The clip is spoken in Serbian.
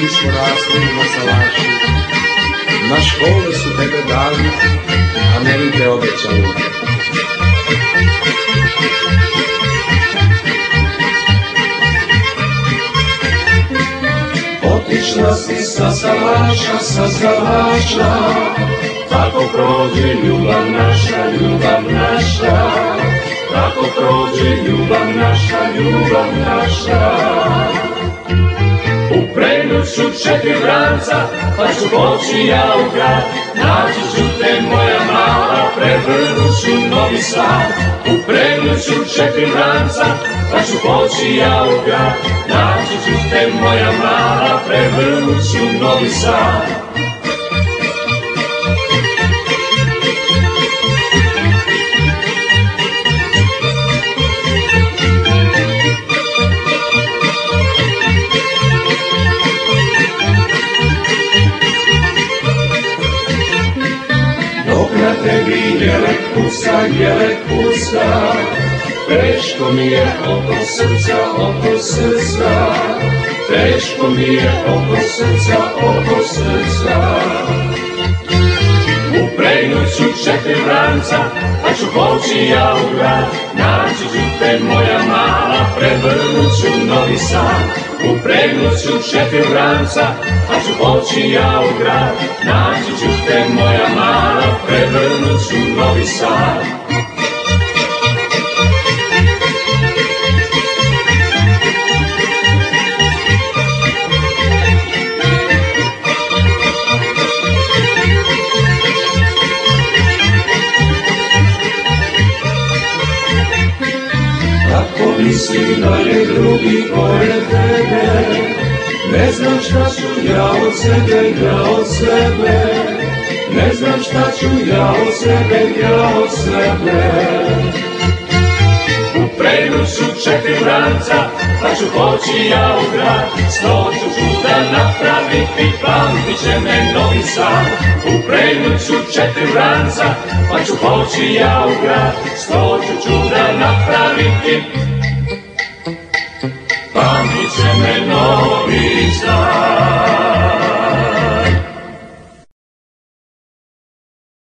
mi smo rasli na salašu. Na škole su tebe dali, a meni te obećali. Otišla si sa salaša, sa salaša, tako prođe ljubav naša, ljubav naša. Tako prođe ljubav naša, ljubav naša. Upregnuću 4 vranca, pa ću poći ja u grad. Naći ću te moja mala, prevrnuću Novi Sad. Upregnuću 4 vranca, pa ću poći ja u grad. Naći ću te moja mala, prevrnuću Novi Sad. Jelek puska, teško mi je oko srca, oko srca. Teško mi je oko srca, oko srca. Upregnuću 4 vranca, pa ću poći ja u grad. Naći ću te moja mala, prevrnuću Novi Sad. Upregnuću 4 vranca, pa ću poći ja u grad. Naći ću te moja mala, prevrnuću Novi Sad. Misli da je drugi pored tebe, ne znam šta ću ja od sebe, ja od sebe. Ne znam šta ću ja od sebe, ja od sebe. Upregnuću 4 vranca, pa ću poći ja u grad. 100 ću čuda napraviti, pamtit će me Novi Sad. Upregnuću 4 vranca, pa ću poći ja u grad. 100 ću čuda napraviti, pamtit će me Novi Sad.